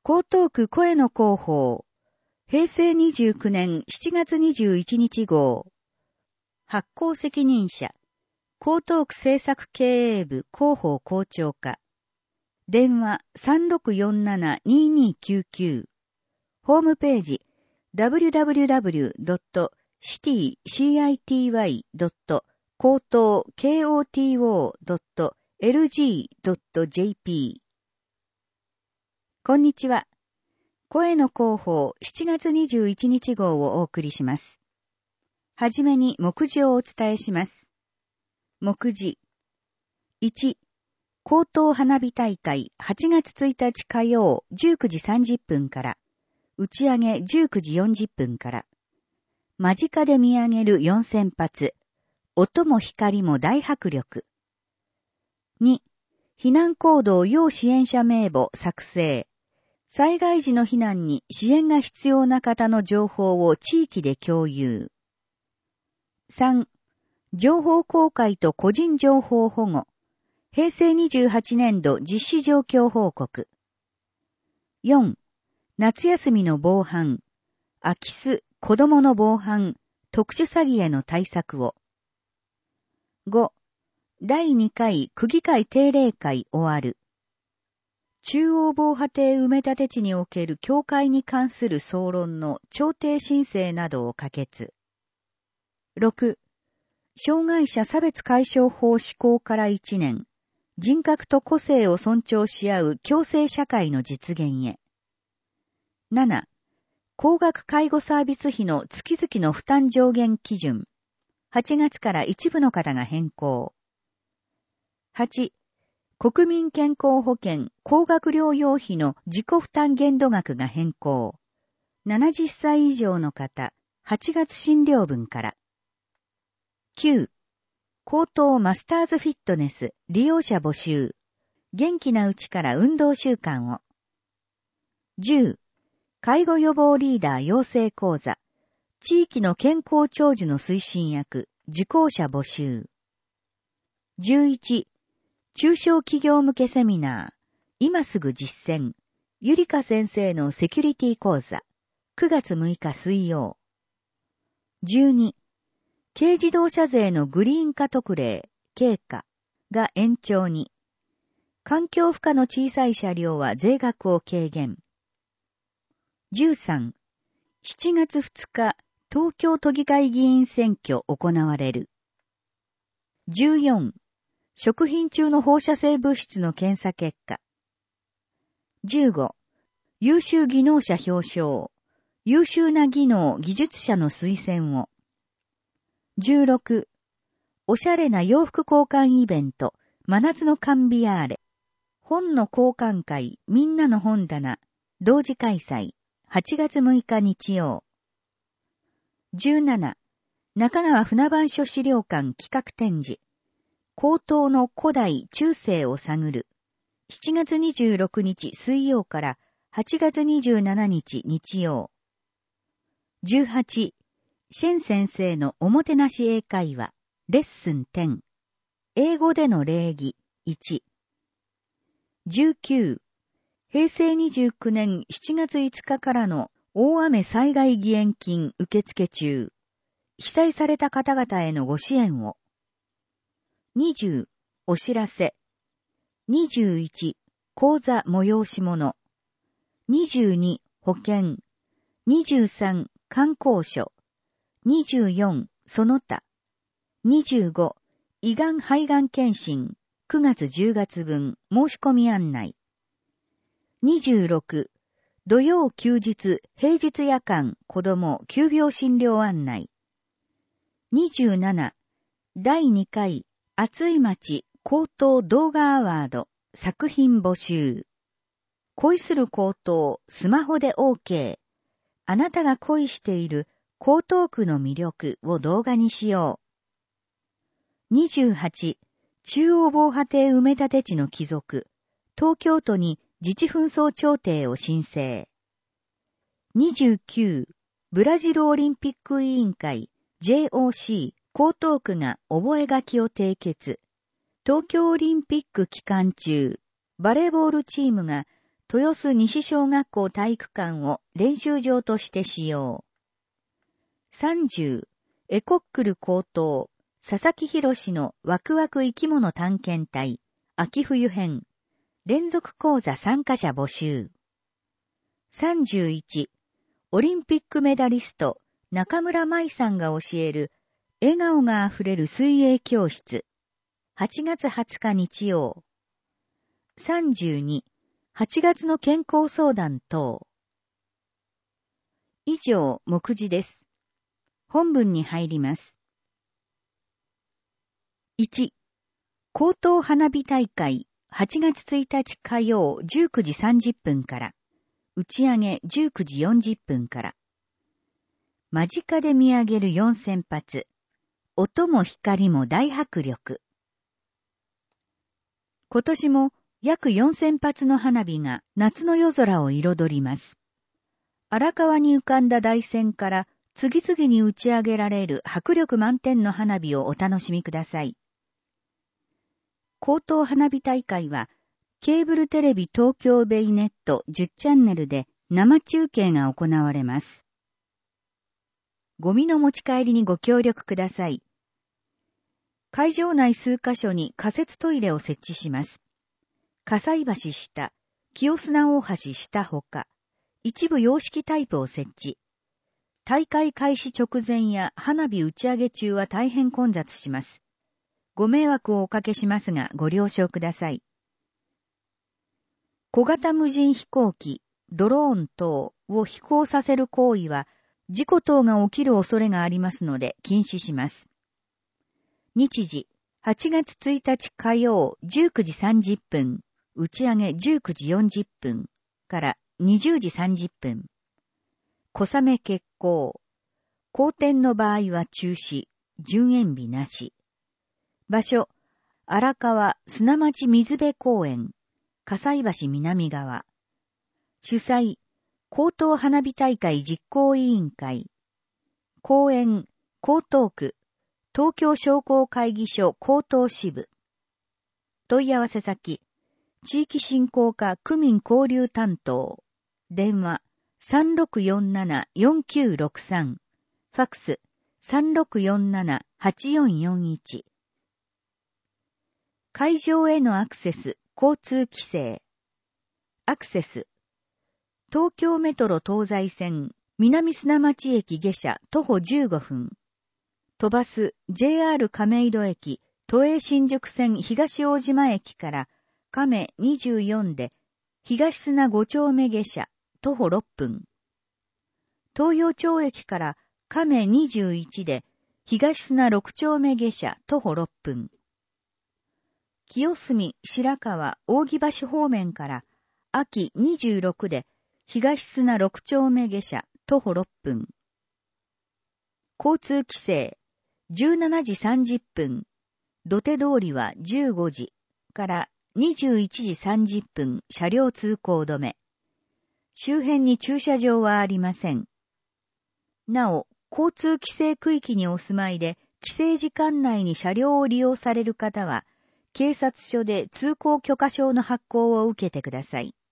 江東区声の広報、平成29年7月21日号。発行責任者、江東区政策経営部広報校長課。電話 3647-2299。ホームページ www.citywa.koto.lg.jp。 こんにちは。声の広報7月21日号をお送りします。はじめに目次をお伝えします。目次。1、江東花火大会8月1日火曜19時30分から、打ち上げ19時40分から、間近で見上げる4000発、音も光も大迫力。2、避難行動要支援者名簿作成。災害時の避難に支援が必要な方の情報を地域で共有。3、情報公開と個人情報保護。平成28年度実施状況報告。4、夏休みの防犯。空き巣、子供の防犯、特殊詐欺への対策を。5、第2回区議会定例会終わる。中央防波堤埋め立て地における境界に関する総論の調停申請などを可決。6、障害者差別解消法施行から1年、人格と個性を尊重し合う共生社会の実現へ。7、高額介護サービス費の月々の負担上限基準。8月から一部の方が変更。8、国民健康保険高額療養費の自己負担限度額が変更。70歳以上の方、8月診療分から。9、江東マスターズフィットネス利用者募集。元気なうちから運動習慣を。10、介護予防リーダー養成講座。地域の健康長寿の推進役、受講者募集。11、中小企業向けセミナー。今すぐ実践。ゆりか先生のセキュリティ講座。9月6日水曜。12、軽自動車税のグリーン化特例、経過が延長に。環境負荷の小さい車両は税額を軽減。13、7月2日、東京都議会議員選挙行われる。14、食品中の放射性物質の検査結果。15、優秀技能者表彰。優秀な技能・技術者の推薦を。16、おしゃれな洋服交換イベント、真夏のカンビアーレ。本の交換会、みんなの本棚、同時開催、8月6日日曜。17、中川船番所資料館企画展示。江東の古代中世を探る。7月26日水曜から8月27日日曜。18、シェン先生のおもてなし英会話、レッスン10。英語での礼儀、1。19、平成29年7月5日からの大雨災害義援金受付中。被災された方々へのご支援を。20、お知らせ。21、講座催し物。22、保険。23、観光所。24、その他。25、胃がん肺がん検診。9月10月分、申し込み案内。26、土曜休日、平日夜間、子供、急病診療案内。27、第2回、暑い町、江東動画アワード、作品募集。恋する江東、スマホで OK。あなたが恋している江東区の魅力を動画にしよう。28、中央防波堤埋め立て地の帰属。東京都に自治紛争調停を申請。29、ブラジルオリンピック委員会 JOC 江東区が覚書を締結。東京オリンピック期間中、バレーボールチームが豊洲西小学校体育館を練習場として使用。30、エコックル高等、佐々木博のワクワク生き物探検隊、秋冬編、連続講座参加者募集。31、オリンピックメダリスト、中村舞さんが教える、笑顔があふれる水泳教室。8月20日日曜。32、8月の健康相談等。以上、目次です。本文に入ります。1、高等花火大会8月1日火曜19時30分から、打ち上げ19時40分から。間近で見上げる4000発。音も光も大迫力。今年も約4000発の花火が夏の夜空を彩ります。荒川に浮かんだ台船から次々に打ち上げられる迫力満点の花火をお楽しみください。高等花火大会は、ケーブルテレビ東京ベイネット10チャンネルで生中継が行われます。ゴミの持ち帰りにご協力ください。会場内数カ所に仮設トイレを設置します。葛西橋下、清砂大橋下ほか、一部洋式タイプを設置。大会開始直前や花火打ち上げ中は大変混雑します。ご迷惑をおかけしますがご了承ください。小型無人飛行機、ドローン等を飛行させる行為は、事故等が起きる恐れがありますので禁止します。日時、8月1日火曜19時30分、打ち上げ19時40分から20時30分。小雨決行。荒天の場合は中止、順延日なし。場所、荒川砂町水辺公園、葛西橋南側。主催、高等花火大会実行委員会。公園、江東区、東京商工会議所江東支部。問い合わせ先、地域振興課区民交流担当。電話、3647-4963。ファックス、3647-8441。会場へのアクセス、交通規制。アクセス。東京メトロ東西線、南砂町駅下車徒歩15分。飛ばす JR 亀戸駅、都営新宿線東大島駅から亀24で、東砂5丁目下車徒歩6分。東洋町駅から亀21で、東砂6丁目下車徒歩6分。清澄、白河、扇橋方面から、秋26で、東砂6丁目下車、徒歩6分。交通規制、17時30分。土手通りは15時から21時30分、車両通行止め。周辺に駐車場はありません。なお、交通規制区域にお住まいで、規制時間内に車両を利用される方は、警察署で通行許可証の発行を受けてください。